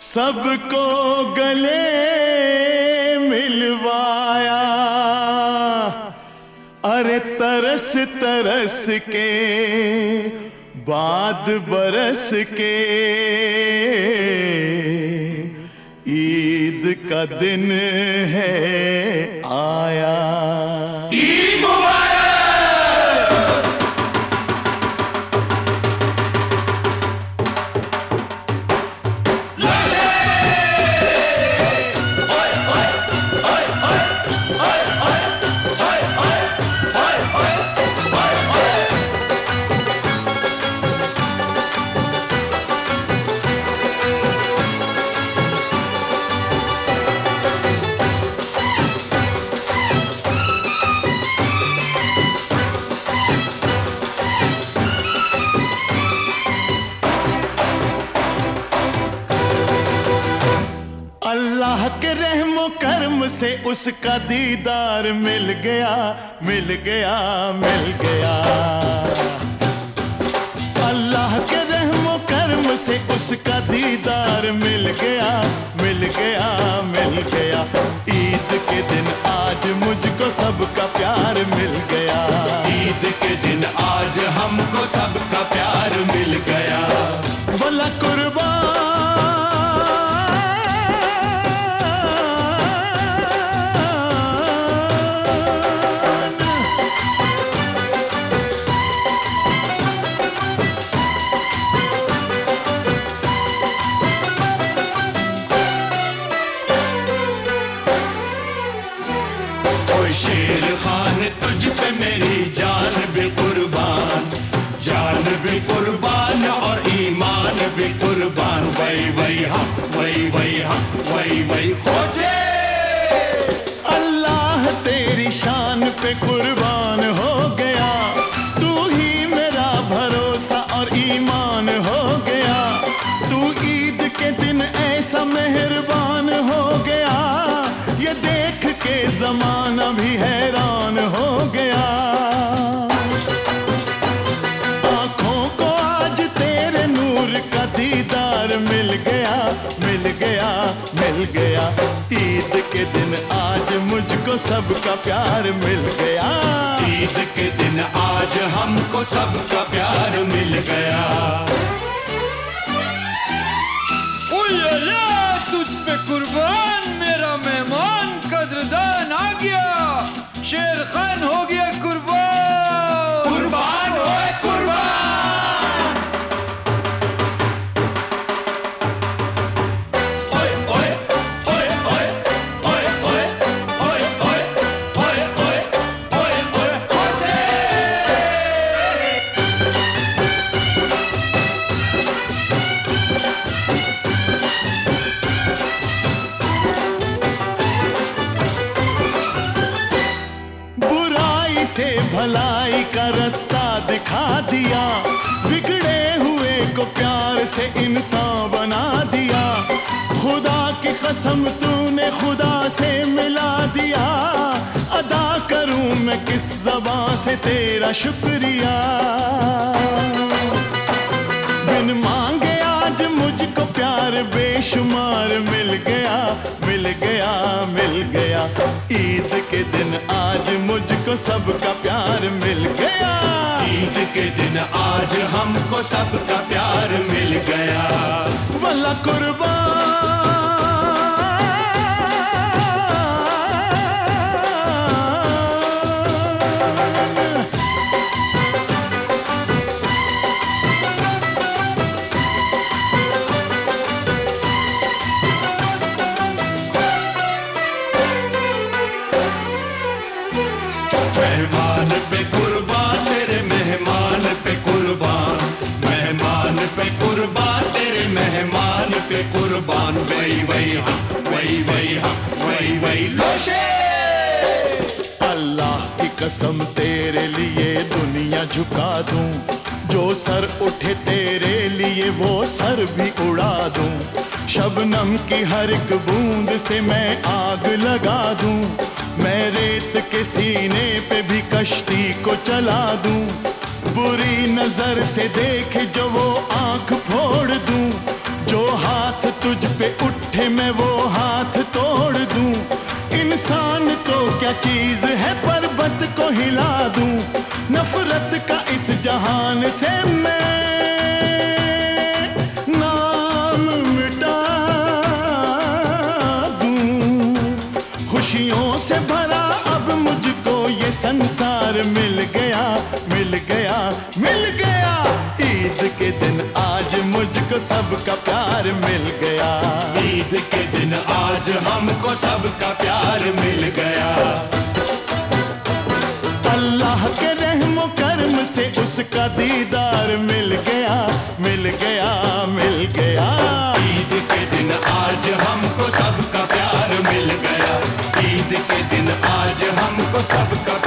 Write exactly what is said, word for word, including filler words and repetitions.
सबको गले मिलवाया, अरे तरस तरस के बाद बरस के ईद का दिन है आया। ईद मुबारक। अल्लाह के रहमो कर्म से उसका दीदार मिल गया, मिल गया, मिल गया। अल्लाह के रहमो कर्म से उसका दीदार मिल गया, मिल गया, मिल गया। ईद के दिन आज मुझको सबका प्यार मिल गया। ईद के दिन आज हमको सबका प्यार मिल गया। भला कुर्बान शेर खान तुझ पे मेरी जान भी कुर्बान, जान भी कुर्बान और ईमान भी कुर्बान। वही वही हम, वही वही हम, वही वही खोजे। अल्लाह तेरी शान पे कुर्बान हो गया, तू ही मेरा भरोसा और ईमान हो गया। तू ईद के दिन ऐसा मेहरबान हो गया, ये देख के जमाना भी हैरान हो गया। आंखों को आज तेरे नूर का दीदार मिल गया, मिल गया, मिल गया। ईद के दिन आज मुझको सबका प्यार मिल गया। ईद के दिन आज हमको सबका प्यार मिल गया। तुझ पे कुर्बान मेरा मेहमान कद्रदान आ गया, शेर खान हो गया कुर्बान। कुर्बान होए कुर्बान। ओए ओए ओए ओए ओए ओए ओए ओए ओए ओए ओए ओए से भलाई का रास्ता दिखा दिया, बिगड़े हुए को प्यार से इंसान बना दिया। खुदा की कसम तूने खुदा से मिला दिया, अदा करूं मैं किस ज़बान से तेरा शुक्रिया। बिन मांगे आज मुझको प्यार बेशुमार मिल गया, मिल गया, मिल गया। ईद के दिन आज मुझको सबका प्यार मिल गया। ईद के दिन आज हमको सबका प्यार मिल गया। वल्ला कुर्बान। मेहमान पे कुर्बान तेरे मेहमान पे कुर्बान, मेहमान पे कुर्बान तेरे मेहमान पे कुर्बान। वही वही हम, वही वही हम, वही वही लोशे। अल्लाह की कसम तेरे लिए दुनिया झुका दूं, जो सर उठे तेरे लिए वो सर भी उड़ा दूं। शबनम की हर एक बूंद से मैं आग लगा दूं, मैं रेत के सीने पे भी कश्ती को चला दूं। बुरी नजर से देखे जो वो आंख फोड़ दूं, जो हाथ तुझ पे मैं वो हाथ तोड़ दूं। इंसान तो क्या चीज है पर्वत को हिला दूं। नफरत का इस जहान से मैं नाम मिटा दूं। खुशियों से भरा अब मुझको ये संसार मिल गया, मिल गया, मिल गया। ईद के दिन आज मुझको सबका प्यार मिल गया। ईद के दिन आज हमको सबका प्यार मिल गया। अल्लाह के रहमो करम से उसका दीदार मिल गया, मिल गया, मिल गया। ईद के दिन आज हमको सबका प्यार मिल गया। ईद के दिन आज हमको सबका